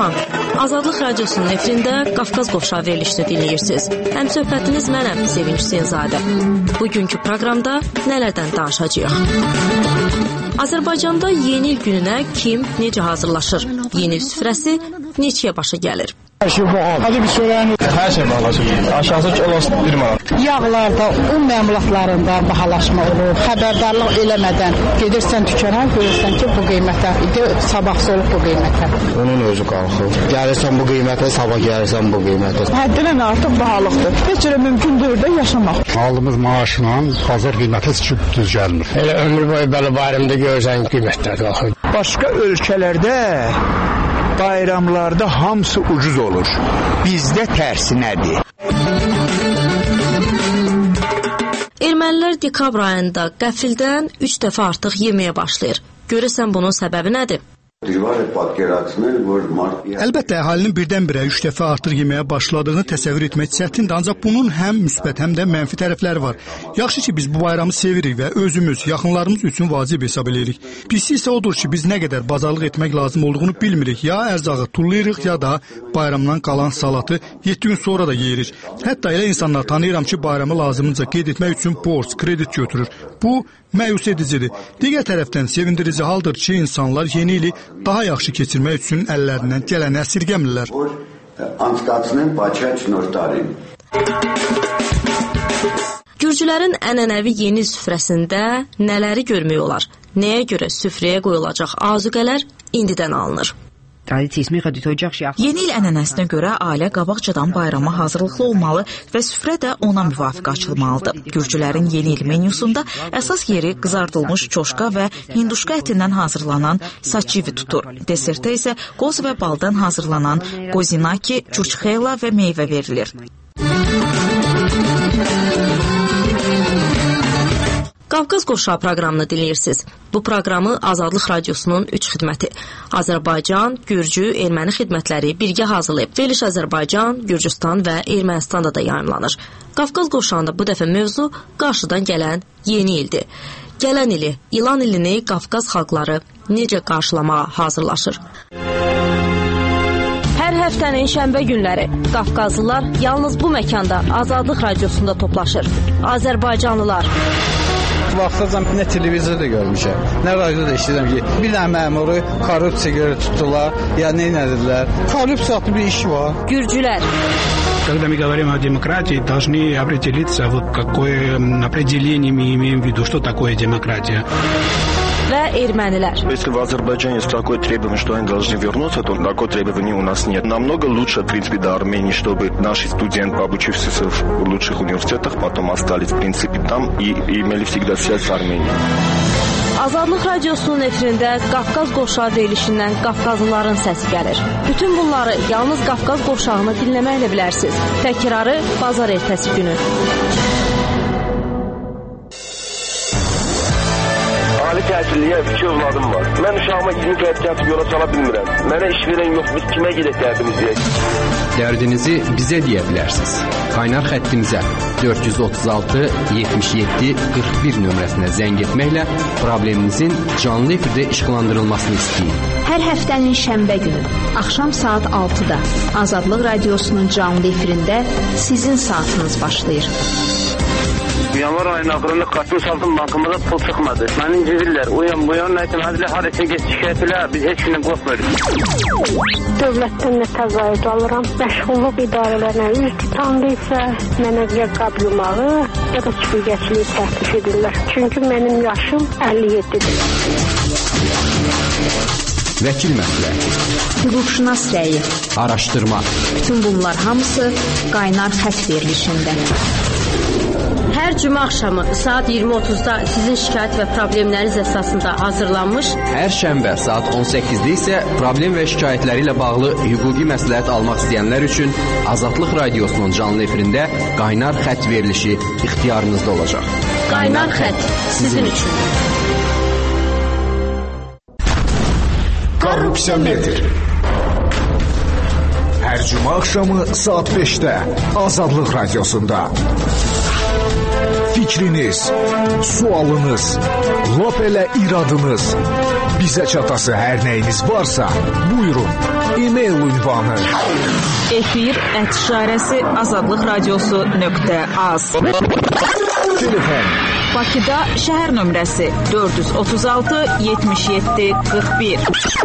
Salam, Azadlıq Radiosunun efirində Qafqaz Qovşağı verilişini dinləyirsiniz. Həm söhbətiniz mənəm, Sevinç Hüseynzadə. Bugünkü proqramda nələrdən danışacağıq? Azərbaycanda yeni il gününə kim, necə hazırlaşır? Yeni il süfrəsi neçəyə başa gəlir? Hər şey bahalı. Hadi bir söyləyin. Hər şey bahalaşır. Aşağısı kilosu 1 manat. Yağlarda, un məmulatlarında bahalaşma olur. Xəbərdarlıq eləmədən gedirsən dükana, görürsən ki, bu qiymətə idi, sabahsı olub bu qiymətə. Onun özü qalxır. Gəlirsən bu qiymətə, sabah gəlirsən bu qiymətə. Həddindən artıq bahalıqdır. Heç cürə mümkün deyil də yaşamaq. Aldığımız maaşla bazar qiyməti düz gəlmir. Elə ömür boyu belə bayramda görürsən qiymətlər qalxır. Başqa ölkələrdə bayramlarda hamısı ucuz olur. Bizdə tərsinədir. Ermənilər dekabr ayında qəfildən 3 dəfə artıq yeməyə başlayır. Görəsən bunun səbəbi nədir? Əlbəttə, əhalinin birdən-birə 3 dəfə artıq yeməyə başladığını təsəvvür etmək çətindir, ancaq bunun həm müsbət, həm də mənfi tərəfləri var. Yaxşı ki, biz bu bayramı sevirik və özümüz, yaxınlarımız üçün vacib hesab edirik. Pisi isə odur ki, biz nə qədər bazarlıq etmək lazım olduğunu bilmirik. Ya ərzağı tullayırıq, ya da bayramdan qalan salatı 7 gün sonra da yeyirik. Hətta elə insanlar tanıyıram ki, bayramı lazımınca qeyd etmək üçün borc, kredit götürür. Bu məyus edicidir. Digər tərəfdən sevindirici haldır ki, insanlar yeni ili daha yaxşı keçirmək üçün əllərindən gələni əsirgəmirlər. Gürcülərin ənənəvi yeni süfrəsində nələri görmək olar? Nəyə görə süfrəyə qoyulacaq azuqələr indidən alınır? Yeni il ənənəsinə görə ailə qabaqcadan bayrama hazırlıqlı olmalı və süfrə də ona müvafiq açılmalıdır. Gürcülərin yeni il menyusunda əsas yeri qızardılmış çoşqa və hinduşka ətindən hazırlanan saçivi tutur. Desertə isə qoz və baldan hazırlanan qozinaki, çurçxeyla və meyvə verilir. Qafqaz Qovşağı proqramını dinləyirsiniz. Bu proqramı Azadlıq Radiosunun 3 xidməti Azərbaycan, Gürcü, Erməni xidmətləri birgə hazırlayıb. Veriliş Azərbaycan, Gürcüstan və Ermənistanda da yayımlanır. Qafqaz Qovşağında bu dəfə mövzu qarşıdan gələn yeni ildir. Gələn ili, ilan ilini Qafqaz xalqları necə qarşılamağa hazırlaşır? Hər həftənin şənbə günləri Qafqazlılar yalnız bu məkanda Azadlıq Radiosunda toplaşır. Azərbaycanlılar vaxtacan nə televizorda görmüşəm, nə radioda eşidirəm ki, bir dənə məmuru korrupsiya görə tutdular, ya nə edildilər. Korrupsiya adlı bir iş var. Gürcülər. Когда мы говорим о демократии, должны определиться, вот какое определение мы имеем в виду, что такое демократия. Və ermənilər. Если в Азербайджане есть такое требование, что они должны вернуться, то такое требование у нас нет. Намного лучше, в принципе, до Армении, чтобы наши студенты, обучившиеся в лучших университетах, потом остались, в принципе, там и имели всегда связь с Арменией. Azadlıq Radiosunun efirində Qafqaz Qovşağı verilişindən Qafqazlıların səsi gəlir. Bütün bunları yalnız Qafqaz Qovşağını dinləməklə bilərsiniz. Təkrarı bazar ertəsi günü. Ali təhsilliyə 2 övladım var. Mən uşağıma 20 qəd gəlib yola sala bilmirəm. Mənə iş verən yox, biz kimə gedək dərdimiz deyək? Dərdinizi bizə deyə bilərsiniz. Qaynar xəttimizə 436 77 41 nömrəsinə zəng etməklə probleminizin canlı efirdə işıqlandırılmasını istəyin. Hər həftənin şənbə günü, axşam saat 6-da Azadlıq Radiosunun canlı efirində sizin saatınız başlayır. Yanvar ayının axırında qatmış altın bankımıza pul çıxmadı. Məni incidirlər. Uyan, nəyəcəm, hədilə harəsə geç şikayət elə, biz heç gündən qorxmuyoruz. Dövlətdən nə təzayüd alıram, məşğulluq idarələrinə üz tutandı isə mənə ya qab yumağı, ya da çürgəçliyi təklif edirlər. Çünki mənim yaşım 57-dir. Vəkil məsləhəti, hüquqşünas rəyi, araşdırma. Bütün bunlar hamısı qaynar xətt verilişində. Hər cümə axşamı saat 20:30-da sizin şikayət və problemləriniz əsasında hazırlanmış. Hər şənbə saat 18-də isə problem və şikayətləri ilə bağlı hüquqi məsləhət almaq istəyənlər üçün Azadlıq Radiosunun canlı efirində qaynar xətt verilişi ixtiyarınızda olacaq. Qaynar xətt sizin üçün. Korrupsiya metr. Hər cümə axşamı saat 5-də Azadlıq Radiosunda. Fikriniz, sualınız, lap elə iradınız Bizə çatası hər nəyiniz varsa, buyurun. E-mail ünvanı efir@azadlıqradiosu.az. Telefon Bakıda şəhər nömrəsi 436 77 41.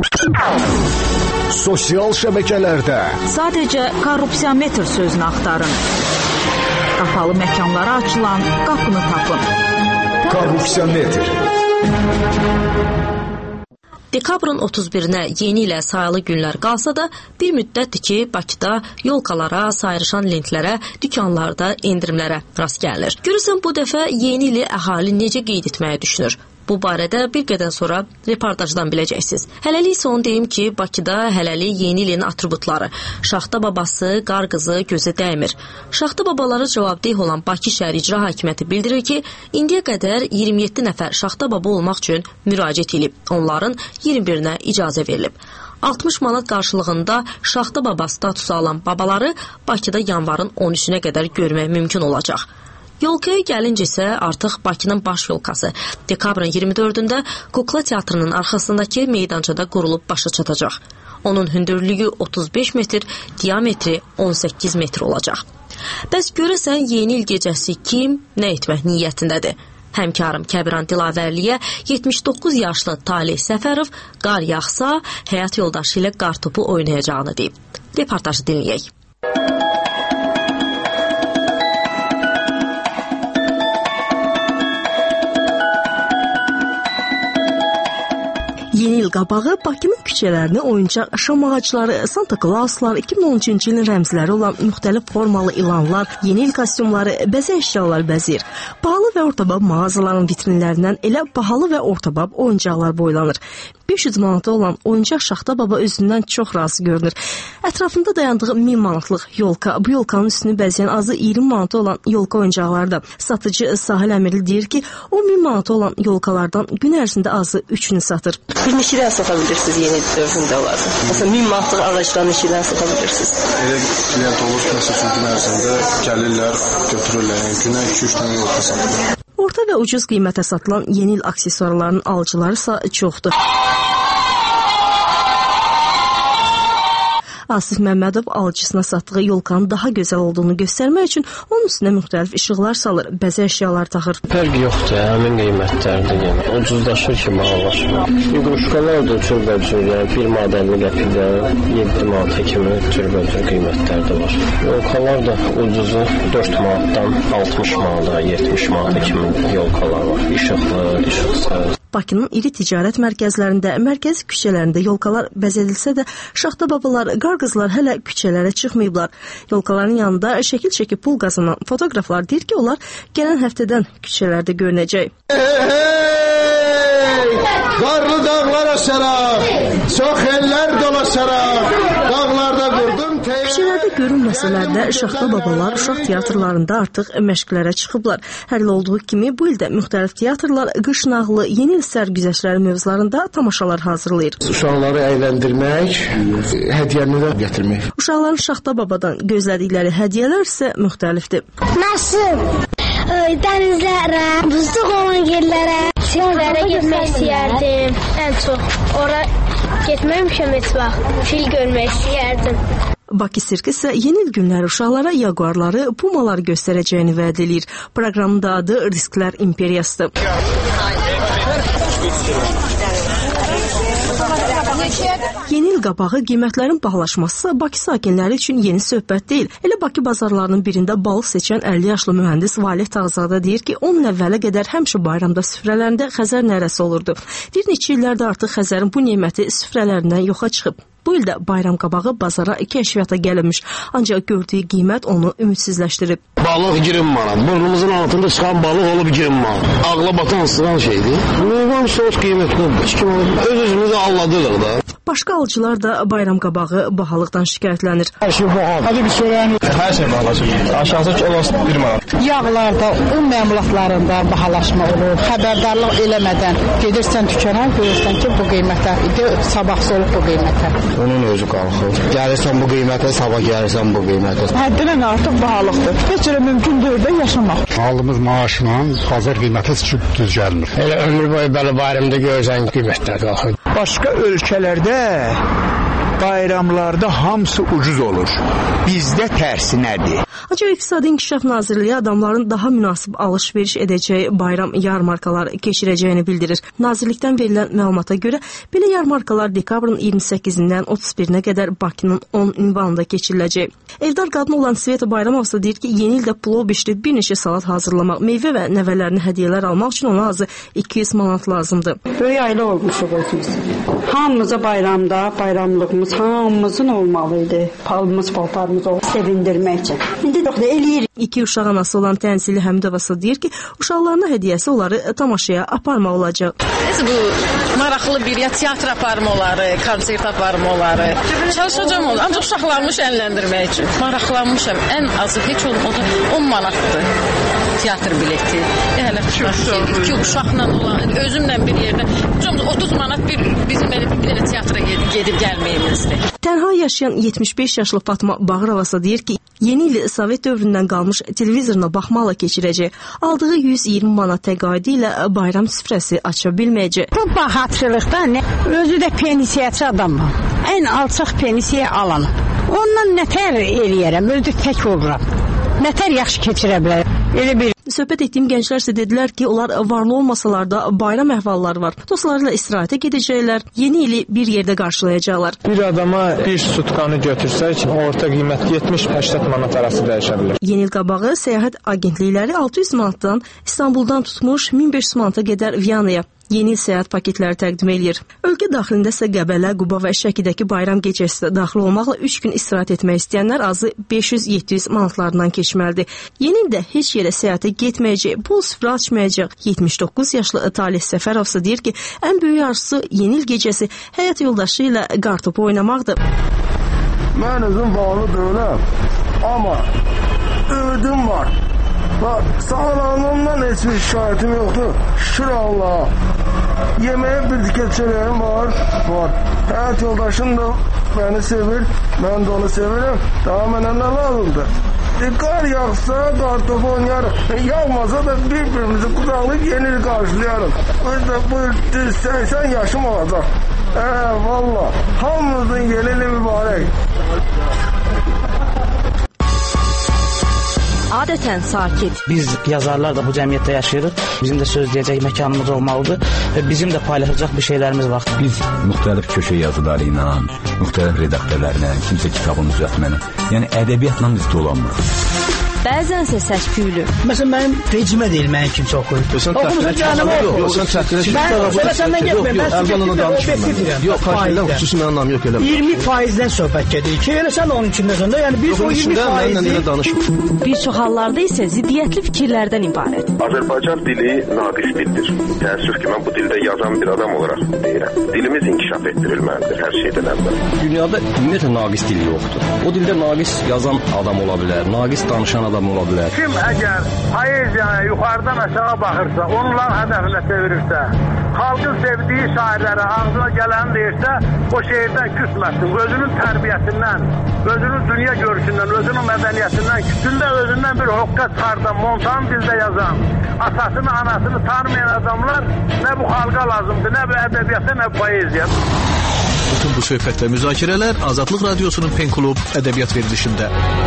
Sosial şəbəkələrdə sadəcə korrupsiyametr sözünü axtarın. Qapalı məkanlara açılan qapını tapın. Korrupsiyametr. Dekabrın 31-nə yeni ilə sayılı günlər qalsa da, bir müddətdir ki, Bakıda yolkalara, sayrışan lentlərə, dükanlarda endirimlərə rast gəlinir. Görürsən, bu dəfə yeni ili əhali necə qeyd etməyə düşünür? Bu barədə bir qədər sonra reportajdan biləcəksiniz. Hələlik isə onu deyim ki, Bakıda hələlik yeni ilin atributları, Şaxta babası, qar qızı gözə dəymir. Şaxta babaları cavabdeh olan Bakı şəhər icra hakimiyyəti bildirir ki, indiyə qədər 27 nəfər Şaxta baba olmaq üçün müraciət edib. Onların 21-nə icazə verilib. 60 manat qarşılığında Şaxta baba statusu alan babaları Bakıda yanvarın 13-nə qədər görmək mümkün olacaq. Yolkaya gəlincə isə artıq Bakının baş yolkası dekabrın 24-də Kukla Teatrının arxasındakı meydançada qurulub başa çatacaq. Onun hündürlüyü 35 metr, diametri 18 metr olacaq. Bəs görəsən yeni il gecəsi kim nə etmək niyyətindədir? Həmkarım Kəbiran Dilavərliyə 79 yaşlı Talih Səfərov qar yağsa həyat yoldaşı ilə qar topu oynayacağını deyib. Reportajı dinləyək. Yeni il qabağı Bakının küçələrini oyuncaq şam ağacları, Santa Clauslar, 2013-cü ilin rəmzləri olan müxtəlif formalı ilanlar, yeni il kostyumları, bəzək əşyalar bəzəyir. Bahalı və ortabab mağazaların vitrinlərindən elə bahalı və ortabab oyuncaqlar boylanır. 500 manata olan oyuncaq Şaxta baba özündən çox razı görünür. Ətrafında dayandığı 1000 manatlıq yolka, bu yolkanın üstünü bəzəyən azı 20 manata olan yolka oyuncaqlarda. Satıcı Sahil Əmirli deyir ki, o 1000 manata olan yolkalardan gün ərzində azı 3-ünü satır. Bir neçədən sata bilirsiniz yeni dövründə olarsa? Məsələn, 1000 manatlıq ağacdan neçədən sata bilirsiniz? Elə klient olur ki, məsələn, gün ərzində gəlirlər, götürürlər, yəni günə 2-3 dənə yolka satılır. Orta və ucuz qiymətə satılan yeni il aksesuarlarının alıcıları isə çoxdur. Asif Məmmədov alıcısına satdığı yolkanın daha gözəl olduğunu göstərmək üçün onun üstünə müxtəlif işıqlar salır, bəzək əşyalar taxır. Fərq yoxdur, həmin qiymətlərdir. Yəni ucuzlaşır ki, bahalaşır. İqruşkalar da cürbəcür, yəni 1 manat 50 qəpikdən 7 manata kimi cürbəcür qiymətlər də var. Yolkalar da ucuzu 4 manatdan 60 manata, 70 manata kimi yolkalar var. İşıqlı, işıqsız. Bakının iri ticarət mərkəzlərində, mərkəzi küçələrində yolkalar bəzədilsə də, Şaxta babalar, qar qızlar hələ küçələrə çıxmayıblar. Yolkaların yanında şəkil çəkib pul qazanan fotoqraflar deyir ki, onlar gələn həftədən küçələrdə görünəcək. Qarlı dağlar aşaraq, çox ellər dolaşaraq, dağlarda qurdum küçələrdə görünməsələr də Şaxta babalar uşaq teatrlarında artıq məşqlərə çıxıblar. Hər il olduğu kimi bu ildə müxtəlif teatrlar qış nağılı, yeni il sərgüzəştləri mövzularında tamaşalar hazırlayır. Uşaqları əyləndirmək, hədiyyəni də gətirmək. Uşaqların Şaxta babadan gözlədikləri hədiyyələr isə müxtəlifdir. Nasıl? Dənizlərə, buzluq olan yerlərə, sirklərə getmək istəyərdim. Ən çox ora getməmişəm heç vaxt. Fil görmək istəyərdim. Bakı sirki isə yeni il günləri uşaqlara yaguarları, pumaları göstərəcəyini vəd edir. Proqramın da adı Risklər İmperiyasıdır. Yeni il qabağı qiymətlərin bahalaşması Bakı sakinləri üçün yeni söhbət deyil. Elə Bakı bazarlarının birində balıq seçən 50 yaşlı mühəndis Valeh Tağzadə deyir ki, onun əvvələ qədər həmişə bayramda süfrələrində Xəzər nərəsi olurdu. Bir neçə illərdə artıq Xəzərin bu neməti süfrələrindən yoxa çıxıb. Bu ildə bayram qabağı bazara kəşfiyyata gəlinmiş, ancaq gördüyü qiymət onu ümidsizləşdirib. Balıq 20 manat, burnumuzun altında çıxan balıq olub 20 manat. Ağla batan sığan şeydir. Meyvan sos qiymətini öz-özümüzü alladırıq da. Başqa alıcılar da bayram qabağı bahalıqdan şikayətlənir. Hər şey bahalı. Hadi bir söyləyin. Hər şey bahalaşır. Aşağısı kilosu 1 manat. Yağlarda, un məmulatlarında bahalaşma olur. Xəbərdarlıq eləmədən gedirsən dükana, görürsən ki, bu qiymətə, sabahsı olub bu qiymətə. Onun özü qalxır. Gəlirsən bu qiymətə, sabah gəlirsən bu qiymətə. Həddindən artıq bahalıqdır. Heç cürə mümkün deyil də yaşamaq. Aldığımız maaşla bazar qiyməti düz gəlmir. Elə ömür boyu belə bayramda görsən qiymətlər qalxır. Başqa ölkələrdə bayramlarda hamısı ucuz olur. Bizdə tərsinədir. Ancaq İqtisadi İnkişaf Nazirliyi adamların daha münasib alış-veriş edəcəyi bayram yarmarkalar keçirəcəyini bildirir. Nazirlikdən verilən məlumata görə belə yarmarkalar dekabrın 28-dən 31-nə qədər Bakının 10 ünvanında keçiriləcək. Evdar qadın olan Sveta Bayramovsa deyir ki, yeni ildə plov bişirib bir neçə salat hazırlamaq, meyvə və nəvələrini hədiyyələr almaq üçün ona azı 200 manat lazımdır. Böyük ailə olmuşuq özümüz. Hamımıza bayramda, bayramlığımız hamımızın olmalıydı. Palımız, paltarımız o sevindirmək üçün. İndi yox da eləyirik. 2 uşaq anası olan Tənzili Həmidovası deyir ki, uşaqlarına hədiyyəsi onları tamaşaya aparmaq olacaq. Bu maraqlı bir ya teatr aparma oları, konsert aparma oları. Çalışacağım onu, ancaq uşaqlarımı şənləndirmək üçün. Maraqlanmışam. Ən azı heç olmadı 10 manatdır teatr bileti. Hələ iki uşaqla olan, özümlə bir yerdə 30 manat bizim elə bir dənə teatra gedib gəlməyimizdir. Tənha yaşayan 75 yaşlı Fatma Bağırovasa deyir ki, yeni ili Sovet dövründən qalmış televizoruna baxmaqla keçirəcək. Aldığı 120 manat təqaüdü ilə bayram süfrəsi aça bilməyəcək. Bu baxatçılıqda özü də pensiyaçı adamım. Ən alçaq pensiya alanım. Ondan nətər eləyərəm, özü tək oluram. Nətər yaxşı keçirə bilərəm. Elə bir söhbət etdiyim gənclər isə dedilər ki, onlar varlı olmasalar da bayram əhvalları var. Dostlarıyla istirahətə gedəcəklər, yeni ili bir yerdə qarşılayacaqlar. Bir adama bir sutkanı götürsək, orta qiymət 70-80 manat arası dəyişə bilər. Yeni il qabağı səyahət agentlikləri 600 manatdan İstanbuldan tutmuş 1500 manata qədər Viyanaya yeni il səyahət paketləri təqdim edir. Ölkə daxilində isə Qəbələ, Quba və Şəkidəki bayram gecəsi daxil olmaqla 3 gün istirahət etmək istəyənlər azı 500-700 manatlardan keçməlidir. Yeni ildə heç yerə səyahətə getməyəcək, bol süfrə açmayacaq. 79 yaşlı Talih Səfərovsa deyir ki, ən böyük arzusu yeni il gecəsi həyat yoldaşı ilə qartopu oynamaqdır. Mən özüm bağlı deyiləm, amma ümidim var. Sağlamlığımdan heç bir şikayətim yoxdur. Şükür Allah. Yeməyə bir dikət çörəyim var. Həyat yoldaşım da beni sevir, mən də onu sevirəm. Daha mənə nə lazımdır? Qar yağsa, qartopu oynayarıq. Yağmasa da bir-birimizi qucaqlayıb yeni il qarşılayarıq. Bu 80 yaşım olacaq. Valla. Hamımızın yeni ili mübarək. Adətən sakit. Biz yazarlar da bu cəmiyyətdə yaşayırıq. Bizim də söz deyəcək məkanımız olmalıdır və bizim də paylaşacaq bir şeylərimiz var. Biz müxtəlif köşə yazıları ilə, müxtəlif redaktörlərlə, kimsə kitabını düzəltməni, yəni ədəbiyyatla biz dolanmırıq. Bəzənsə səs-küylü. Məsələn, mənim vecimə deyil, mənim kimsə oxuyur. Oxumuşsun canım oxu. Sən çəkilir. Yox, xarşıyla xüsusi mənim anlamı yox elə. 20%-dən söhbət gedir ki, elə sən onun içindəsən də, yəni biz o 20%-i... Bir çox hallarda isə ziddiyyətli fikirlərdən ibarət. Azərbaycan dili naqis dildir. Təəssüf ki, mən bu dildə yazan bir adam olaraq deyirəm. Dilimiz inkişaf etdirilməlidir hər şeydən əvvəl. Dünyada ümumiyyətlə naqis dil yoxdur. O dildə naqis yazan adam ola bilər, naqis danışan adam ola bilər. Kim əgər poeziyaya yuxarıdan aşağı baxırsa, onların hədəfinə çevirirsə, xalqın sevdiyi şairlərə ağzına gələni deyirsə, o şehirdən küsməsin. Özünün tərbiyəsindən, özünün dünya görüşündən, özünün mədəniyyətindən, kütündə özündən bir hoqqa çıxardan, montan dildə yazan, atasını, anasını tanımayan adamlar nə bu xalqa lazımdır, nə bu ədəbiyyata, nə bu poeziya. Bütün bu söhbət və müzakirələr Azadlıq Radiosunun Pen Klub ədəbiyyat verilişində.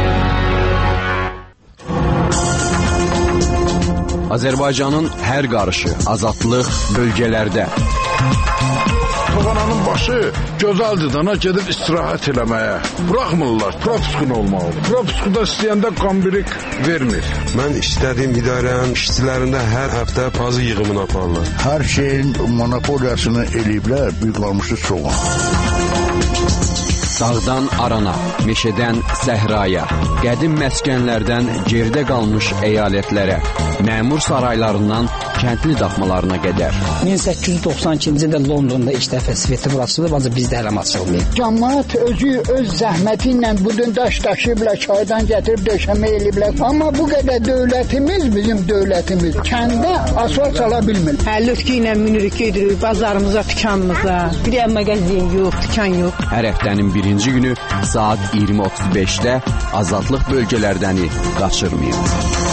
Azərbaycanın hər qarışı, azadlıq bölgələrdə. Toğananın başı gözəldir dana gedib istirahət eləməyə. Buraxmırlar, propuskun olmalıdır. Propuskuda istəyəndə qambirik vermir. Mən istədiyim idarənin işçilərində hər həftə pazı yığımını aparırlar. Hər şeyin monopoliyasını eləyiblər, büyük qalmışız çoğun. Dağdan arana, meşədən səhraya, qədim məskənlərdən geridə qalmış əyalətlərə, məmur saraylarından kəndli daxmalarına qədər. 1892-ci ildə Londonda ilk dəfə svetofor açılıb, ancaq bizdə hələ açılmayıb. Cəmaət özü öz zəhməti ilə budun daş daşıyıblar, çaydan gətirib döşəmə eləyiblər. Amma bu qədər dövlətimiz, bizim dövlətimiz kəndə asfalt sala bilmir. Lütki ilə minirik gedirik bazarımıza, dükanımıza. Bir də mağazin yox, dükan yox. Hər həftənin birinci günü saat 20:35-də azadlıq bölgələrdəni qaçırmayın.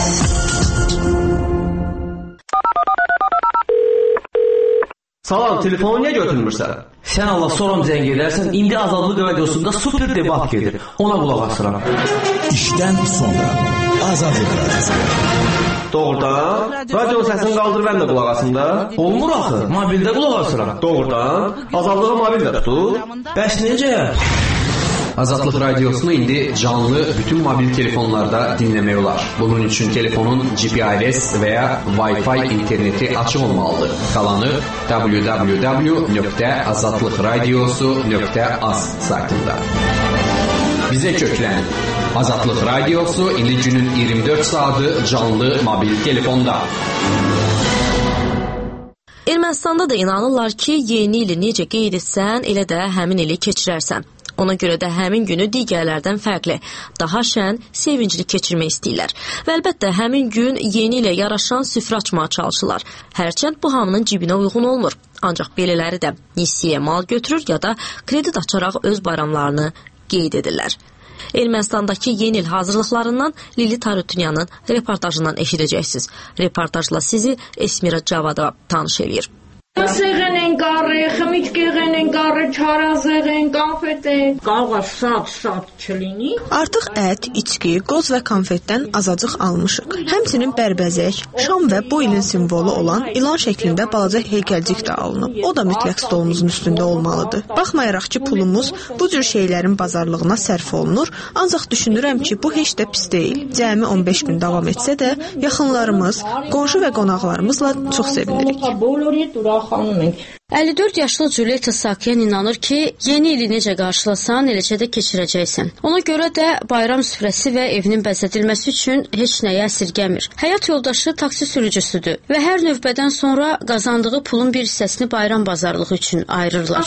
Salam, telefonu niyə götürmürsən? Sən Allah soram zəng edərsən, indi Azadlıq radiosunda super debat gedir. Ona qulaq asıram. İşdən sonra Azadlıq radiosu. Doğrudan? Radio səsini qaldır, mən də qulaq asım da. Olmur axı, mobildə qulaq asıram. Doğrudan? Azadlığı mobildə tutur. Bəs necə? Azadlıq radiosunu indi canlı bütün mobil telefonlarda dinləmək olar. Bunun üçün telefonun GPS və ya Wi-Fi interneti açıq olmalıdır. Qalanı www.azadlıqradiosu.az saytında. Bizə köklənin. Azadlıq radiosu indi günün 24 saatı canlı mobil telefonda. Ermənistanda da inanırlar ki, yeni ili necə qeyd etsən, elə də həmin ili keçirərsən. Ona görə də həmin günü digərlərdən fərqli, daha şən, sevincli keçirmək istəyirlər. Və əlbəttə, həmin gün yeni ilə yaraşan süfrə açmağa çalışırlar. Hərçənd bu hamının cibinə uyğun olmur. Ancaq belələri də nisiyə mal götürür ya da kredit açaraq öz bayramlarını qeyd edirlər. Ermənistandakı yeni il hazırlıqlarından Lili Tarutunyanın reportajından eşidəcəksiniz. Reportajla sizi Esmira Cavadova tanış edir. Սեղեն են կարը, խմիչքեղեն են կարը, չարազեղ են, konfet են, qavğa sap չլինի. Artıq ət, içki, qoz və konfetdən azacıq almışıq. Həmçinin bərbəzək, şam və bu ilin simvolu olan ilan şəklində balaca heykəlcik də alınıb. O da mütləq stolumuzun üstündə olmalıdır. Baxmayaraq ki, pulumuz bu cür şeylərin bazarlığına sərf olunur, ancaq düşünürəm ki, bu heç də pis deyil. Cəmi 15 gün davam etsə də, yaxınlarımız, qonşu və qonaqlarımızla çox sevinirik. 54 yaşlı Julieta Sakyan inanır ki, yeni ili necə qarşılasan, eləcə də keçirəcəksən. Ona görə də bayram süfrəsi və evinin bəzədilməsi üçün heç nəyə əsirgəmir. Həyat yoldaşı taksi sürücüsüdür və hər növbədən sonra qazandığı pulun bir hissəsini bayram bazarlığı üçün ayırırlar.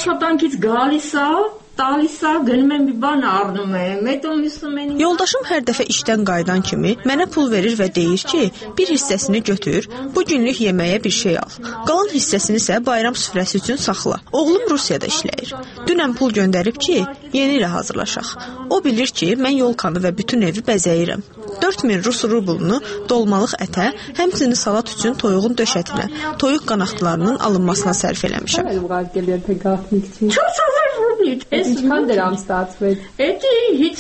Yoldaşım hər dəfə işdən qayıdan kimi mənə pul verir və deyir ki, bir hissəsini götür, bu günlük yeməyə bir şey al. Qalan hissəsini isə bayram süfrəsi üçün saxla. Oğlum Rusiyada işləyir. Dünən pul göndərib ki, yeni ilə hazırlaşaq. O bilir ki, mən yolkanı və bütün evi bəzəyirəm. 4000 Rus rublunu dolmalıq ətə, həmçinin salat üçün toyuğun döşətinə, toyuq qanaqlarının alınmasına sərf eləmişəm. Ինչքան դրամ ստացվեց։ Էդի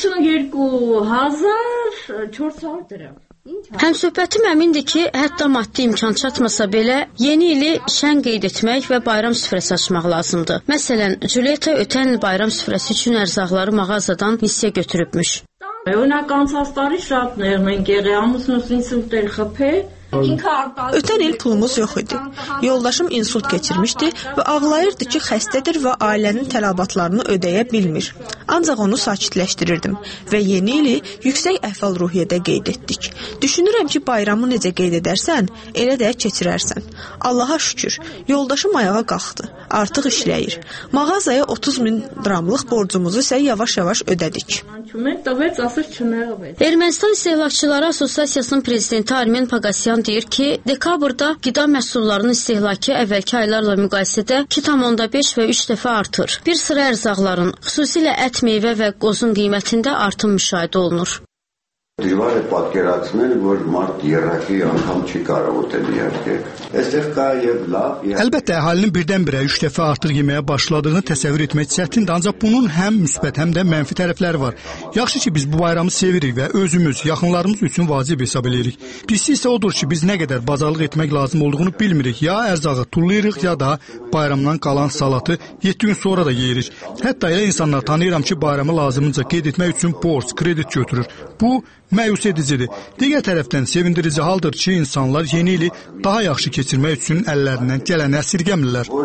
52,400 դրամ։ Həmsöhbətim əmindir ki, hətta maddi imkan çatmasa belə, yeni ili şən qeyd etmək və bayram süfrəsi açmaq lazımdır. Məsələn, Julieta ötən il bayram süfrəsi üçün ərzaqları mağazadan nisiyə götürübmüş. Օրինակ անցած տարի շատ նեղ մենք եղե ամուսնուս ինսուլտ էր խփել. Ötən il pulumuz yox idi. Yoldaşım insult keçirmişdi və ağlayırdı ki, xəstədir və ailənin tələbatlarını ödəyə bilmir. Ancaq onu sakitləşdirirdim və yeni ili yüksək əhval-ruhiyyədə qeyd etdik. Düşünürəm ki, bayramı necə qeyd edərsən, elə də keçirərsən. Allaha şükür, yoldaşım ayağa qalxdı. Artıq işləyir. Mağazaya 30.000 dramlıq borcumuzu isə yavaş-yavaş ödədik. Ermənistan İstehlakçıları Assosiasiyasının prezidenti Armen Pagasyan deyir ki, dekabrda qida məhsullarının istehlakı əvvəlki aylarla müqayisədə 2,5 və 3 dəfə artır. Bir sıra ərzaqların, xüsusilə ət, meyvə və qozun qiymətində artım müşahidə olunur. Դժվար է պատկերացնել, որ մարդ երրակի անգամ չի կարող ուտել իհարկե։ Այստեղ կա եւ լավ։ Əlbəttə əhalinin birdən-birə 3 dəfə artıq yeməyə başladığını təsəvvür etmək çətindir, ancaq bunun həm müsbət, həm də mənfi tərəfləri var. Yaxşı ki, biz bu bayramı sevirik və özümüz, yaxınlarımız üçün vacib hesab edirik. Pisi isə odur ki, biz nə qədər bazarlıq etmək lazım olduğunu bilmirik. Ya ərzağı tullayırıq, ya da bayramdan qalan salatı 7 gün sonra da yeyirik. Hətta elə insanlar tanıyıram ki, bayramı lazımınca qeyd etmək üçün borc, kredit götürür. Bu məyus edicidir. Digər tərəfdən sevindirici haldır ki, insanlar yeni ili daha yaxşı keçirmək üçün əllərindən gələni əsirgəmirlər.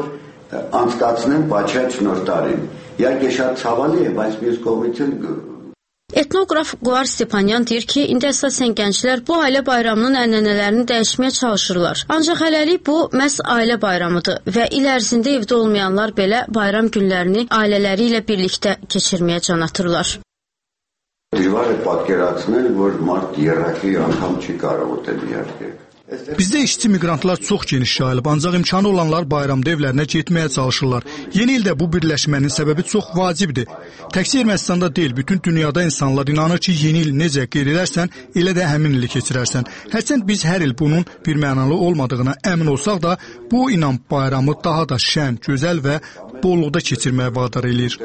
անցկացնեն Բաչա չնորտարին։ Իհարկե շատ ցավալի է, բայց մյուս կողմից Etnoqraf Quvar Stepanyan deyir ki, indi əsasən gənclər bu ailə bayramının ənənələrini dəyişməyə çalışırlar. Ancaq hələlik bu məhz ailə bayramıdır və il ərzində evdə olmayanlar belə bayram günlərini ailələri ilə birlikdə keçirməyə can atırlar. Դժվար է պատկերացնել, որ մարդ երրակի անգամ չի կարող ուտել իհարկե։ Bizdə işçi miqrantlar çox geniş yayılıb, ancaq imkanı olanlar bayramda evlərinə getməyə çalışırlar. Yeni ildə bu birləşmənin səbəbi çox vacibdir. Təkcə Ermənistanda deyil, bütün dünyada insanlar inanır ki, yeni il necə qeyd edərsən, elə də həmin ili keçirərsən. Hərçənd biz hər il bunun bir mənalı olmadığına əmin olsaq da, bu inan bayramı daha da şən, gözəl və bolluqda keçirməyə vadar eləyir.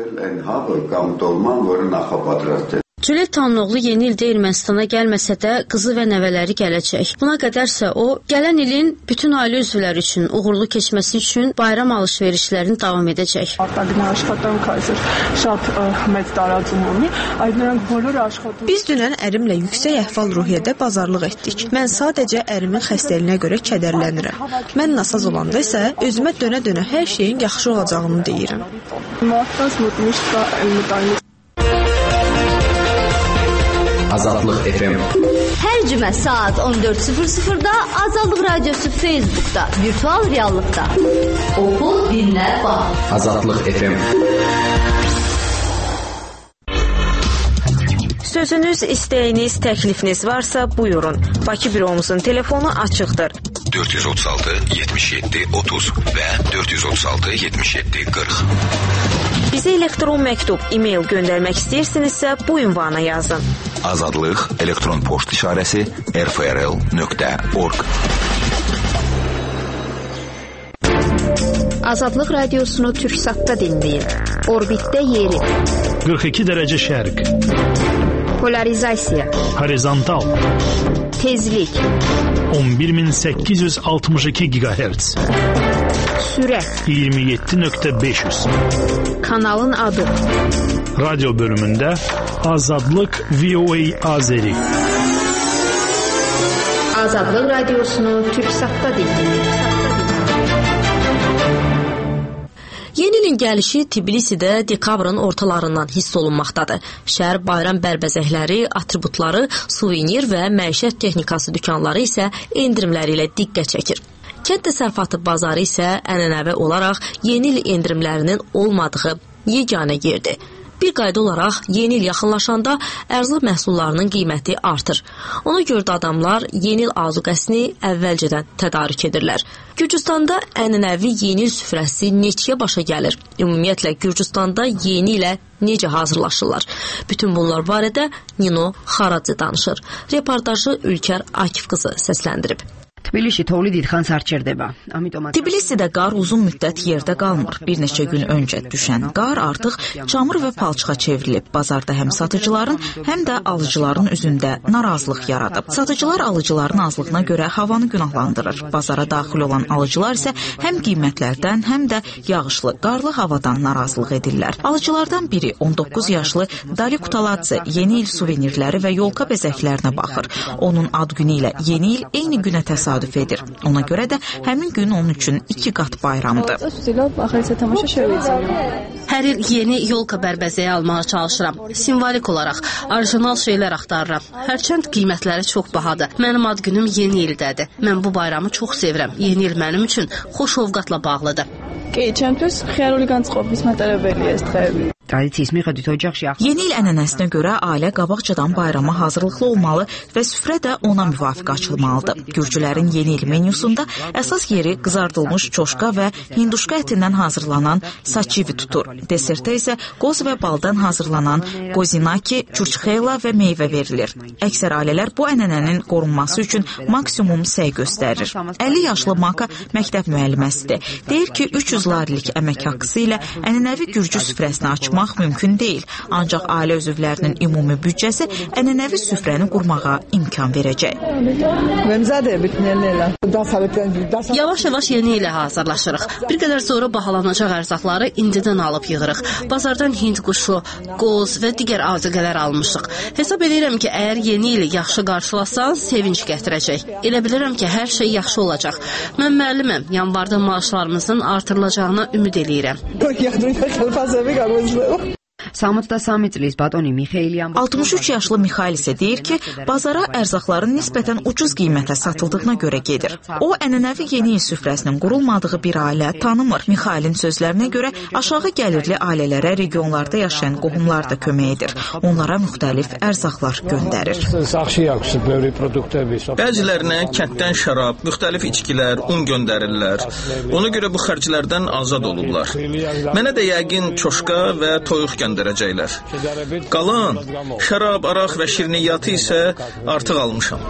Cület Tanrıoğlu yeni ildə Ermənistana gəlməsə də qızı və nəvələri gələcək. Buna qədərsə o, gələn ilin bütün ailə üzvləri üçün uğurlu keçməsi üçün bayram alış-verişlərini davam edəcək. Biz dünən ərimlə yüksək əhval-ruhiyyədə bazarlıq etdik. Mən sadəcə ərimin xəstəliyinə görə kədərlənirəm. Mən nasaz olanda isə özümə dönə-dönə hər şeyin yaxşı olacağını deyirəm. Azadlıq FM. Hər cümə saat 14:00-da Azadlıq Radiosu Facebookda, virtual reallıqda. Oxu, dinlə, bax. Azadlıq FM. Sözünüz, istəyiniz, təklifiniz varsa buyurun. Bakı büromuzun telefonu açıqdır. 436 77 30 və 436 77 40. Bizə elektron məktub, e-mail göndərmək istəyirsinizsə bu ünvana yazın. Azadlıq elektron poçt işarəsi rfrl.org. Azadlıq radiosunu Türksatda dinləyin. Orbitdə yeri. 42 dərəcə şərq. Polarizasiya. Horizontal. Tezlik. 11862 GHz. Sürət. 27.500. Kanalın adı. Radyo bölümündə Azadlıq VOA Azeri. Azadlıq radiosunu Türksatda dinləyin. Yeni ilin gəlişi Tbilisidə dekabrın ortalarından hiss olunmaqdadır. Şəhər bayram bərbəzəkləri, atributları, suvenir və məişət texnikası dükanları isə endirimləri ilə diqqət çəkir. Kənd təsərrüfatı bazarı isə ənənəvi olaraq yeni il endirimlərinin olmadığı yeganə yerdir. Bir qayda olaraq yeni il yaxınlaşanda ərzaq məhsullarının qiyməti artır. Ona görə də adamlar yeni il azuqəsini əvvəlcədən tədarük edirlər. Gürcüstanda ənənəvi yeni il süfrəsi neçəyə başa gəlir? Ümumiyyətlə Gürcüstanda yeni ilə necə hazırlaşırlar? Bütün bunlar barədə Nino Xaradze danışır. Reportajı Ülkər Akif qızı səsləndirib. Tbilisi tövlid idxan sarçırdıba. Tbilisidə qar uzun müddət yerdə qalmır. Bir neçə gün öncə düşən qar artıq çamur və palçığa çevrilib. Bazarda həm satıcıların, həm də alıcıların üzündə narazılıq yaradıb. Satıcılar alıcıların azlığına görə havanı günahlandırır. Bazara daxil olan alıcılar isə həm qiymətlərdən, həm də yağışlı, qarlı havadan narazılıq edirlər. Alıcılardan biri 19 yaşlı Dali Kutaladze yeni il suvenirləri və yolka bəzəklərinə baxır. Onun ad günü ilə yeni il eyni günə təsadüf edir. Ona görə də həmin gün onun üçün 2 qat bayramdır. Hər il yeni yolka bərbəzəyi almağa çalışıram. Simvolik olaraq orijinal şeylər axtarıram. Hərçənd qiymətləri çox bahadır. Mənim ad günüm yeni ildədir. Mən bu bayramı çox sevirəm. Yeni il mənim üçün xoş ovqatla bağlıdır. Yeni il ənənəsinə görə ailə qabaqcadan bayrama hazırlıqlı olmalı və süfrə də ona müvafiq açılmalıdır. Gürcülərin yeni il menyusunda əsas yeri qızardılmış çoşqa və hinduşka ətindən hazırlanan saçivi tutur. Desertə isə qoz və baldan hazırlanan qozinaki, çurçxeyla və meyvə verilir. Əksər ailələr bu ənənənin qorunması üçün maksimum səy göstərir. 50 yaşlı Maka məktəb müəlliməsidir. Deyir ki, 300 larilik əmək haqqısı ilə ənənəvi gürcü süfrəsini açmaq qurmaq mümkün deyil, ancaq ailə üzvlərinin ümumi büdcəsi ənənəvi süfrəni qurmağa imkan verəcək. Yavaş-yavaş yeni ilə hazırlaşırıq. Bir qədər sonra bahalanacaq ərzaqları indidən alıb yığırıq. Bazardan hind quşu, qoz və digər azıqələr almışıq. Hesab edirəm ki, əgər yeni ili yaxşı qarşılasan, sevinç gətirəcək. Elə bilirəm ki, hər şey yaxşı olacaq. Mən müəlliməm, yanvarda maaşlarımızın artırılacağına ümid eləyirəm. 63 yaşlı Mixail isə deyir ki, bazara ərzaqların nisbətən ucuz qiymətə satıldığına görə gedir. O, ənənəvi yeni il süfrəsinin qurulmadığı bir ailə tanımır. Mixailin sözlərinə görə aşağı gəlirli ailələrə regionlarda yaşayan qohumlar da kömək edir. Onlara müxtəlif ərzaqlar göndərir. Bəzilərinə kənddən şərab, müxtəlif içkilər, un göndərirlər. Ona görə bu xərclərdən azad olurlar. Mənə də yəqin çoşqa və toyuq göndərəcəklər. Qalan, şərab, araq və şirniyyatı isə artıq almışam.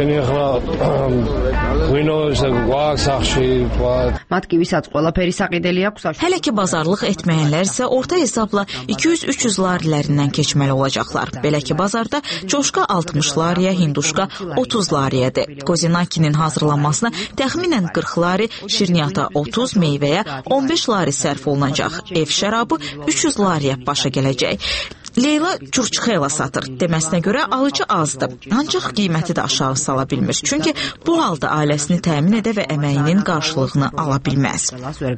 Hələ ki bazarlıq etməyənlər isə orta hesabla 200-300 larilərindən keçməli olacaqlar. Belə ki bazarda coşqa 60 lariyə, hinduşqa 30 lariyədir. Kozinakinin hazırlanmasına təxminən 40 lari, şirniyyata 30, meyvəyə 15 lari sərf olunacaq. Ev şərabı 300 lariyə başa gələcək. Leyla Çurçxela satır. Deməsinə görə alıcı azdır. Ancaq qiyməti də aşağı sala bilmir. Çünki bu halda ailəsini təmin edə və əməyinin qarşılığını ala bilməz.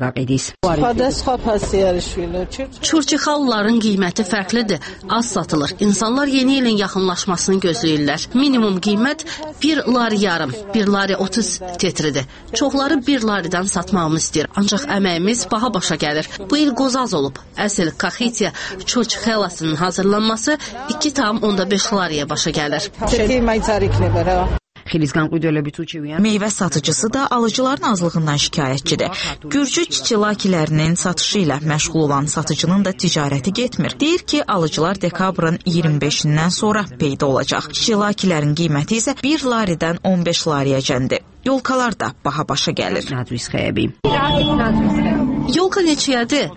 Çurçxalaların qiyməti fərqlidir. Az satılır. İnsanlar yeni ilin yaxınlaşmasını gözləyirlər. Minimum qiymət 1 lari yarım, 1 lari 30 tetridir. Çoxları 1 laridən satmağımı istəyir. Ancaq əməyimiz baha başa gəlir. Bu il qozaz olub. Əsl kaxitiya Çurçxelasının hazırlanması 2,5 lariyə başa gəlir. Meyvə satıcısı da alıcıların azlığından şikayətçidir. Gürcü çiçilakilərinin satışı ilə məşğul olan satıcının da ticarəti getmir. Deyir ki, alıcılar dekabrın 25-dən sonra peyda olacaq. Çiçilakilərin qiyməti isə 1 laridən 15 lariyəcəndir. Yolkalar da baha başa gəlir. Yolka neçəyədir?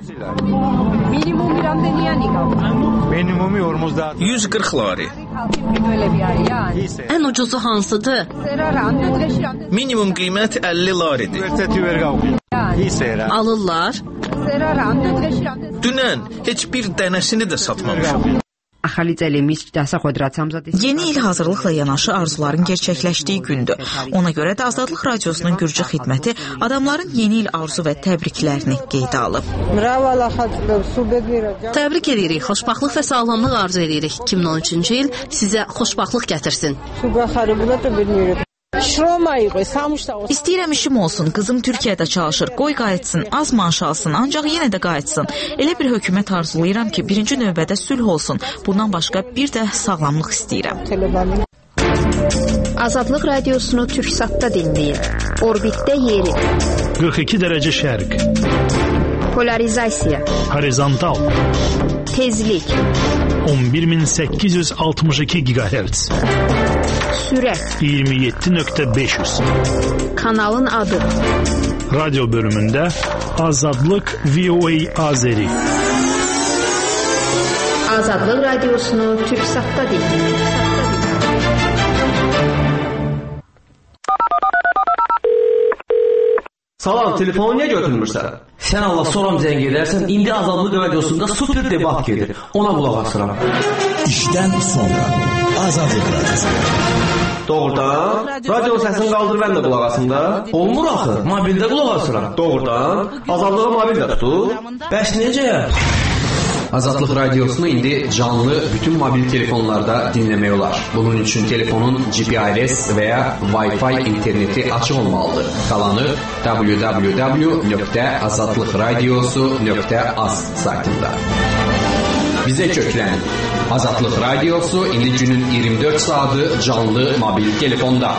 Minimum 140 lari. Ən ucuzu hansıdır? Minimum qiymət 50 laridir. Alırlar. Dünən heç bir dənəsini də satmamışam. Yeni il hazırlıqla yanaşı arzuların gerçəkləşdiyi gündür. Ona görə də Azadlıq Radiosunun Gürcü xidməti adamların yeni il arzu və təbriklərini qeydə alıb. Təbrik edirik, xoşbaxtlıq və sağlamlıq arzu edirik. 2013-cü il sizə xoşbaxtlıq gətirsin. İstəyirəm işim olsun, qızım Türkiyədə çalışır, qoy qayıtsın, az maaş alsın, ancaq yenə də qayıtsın. Elə bir hökumət arzulayıram ki, birinci növbədə sülh olsun. Bundan başqa bir də sağlamlıq istəyirəm. Azadlıq Radiosunu Türksatda dinləyin. Orbitdə yeri. 42 dərəcə şərq. Polarizasiya. Horizontal. Tezlik. 11862 GHz. Sürət. 27.500. Kanalın adı. Radyo bölümündə Azadlıq VOA Azeri. Azadlıq Radiosunu Türksatda dinləyin. Salam, telefonu niyə götürmürsən? Sən Allah soram zəng edərsən, indi Azadlıq Radiosunda super debat gedir. Ona qulaq asıram. İşdən sonra Azadlıq Radiosu. Doğrudan? Radio səsini qaldır, mən də qulaq asım da. Olmur axı, mobildə qulaq asıram. Doğrudan? Azadlığı mobildə tutur. Bəs necə? Azadlıq Radiosunu indi canlı bütün mobil telefonlarda dinləmək olar. Bunun üçün telefonun GPRS və ya Wi-Fi interneti açıq olmalıdır. Qalanı www.azadlıqradiosu.az saytında. Bizə köklənin. Azadlıq Radiosu indi günün 24 saatı canlı mobil telefonda.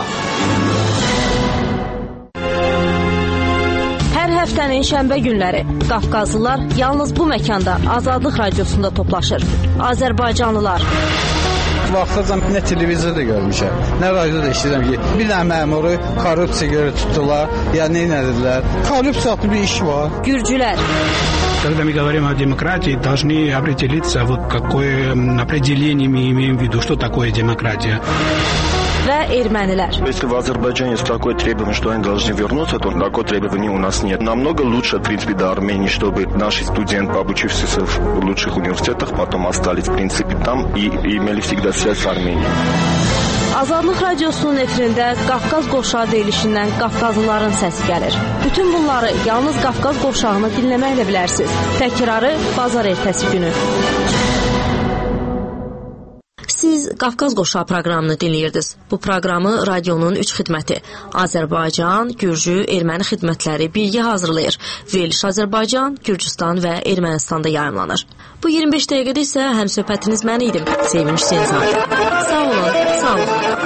Hər həftənin şənbə günləri Qafqazlılar yalnız bu məkanda Azadlıq Radiosunda toplaşır. Azərbaycanlılar. Vaxtacan nə televizorda görmüşəm, nə radioda eşidirəm ki, bir dənə məmuru korrupsiya görə tutdular, ya nə edilər. Korrupsiya adlı bir iş var. Gürcülər. Когда мы говорим о демократии, должны определиться, вот какое определение мы имеем в виду, что такое демократия. Və ermənilər. Если в Азербайджане есть такое требование, что они должны вернуться, то такое требование у нас нет. Намного лучше, в принципе, до Армении, чтобы наши студенты, обучившиеся в лучших университетах, потом остались, в принципе, там и имели всегда связь с Арменией. Azadlıq Radiosunun efirində Qafqaz qovşağı deyilişindən Qafqazlıların səsi gəlir. Bütün bunları yalnız Qafqaz qovşağını dinləməklə bilərsiniz. Təkrarı bazar ertəsi günü. Siz Qafqaz qovşağı proqramını dinləyirdiniz. Bu proqramı radionun 3 xidməti Azərbaycan, Gürcü, Erməni xidmətləri birgə hazırlayır. Veriliş Azərbaycan, Gürcüstan və Ermənistanda yayımlanır. Bu 25 dəqiqədə isə həmsöhbətiniz mən idim, Sevinç Senzadə. Sağ olun, sağ olun.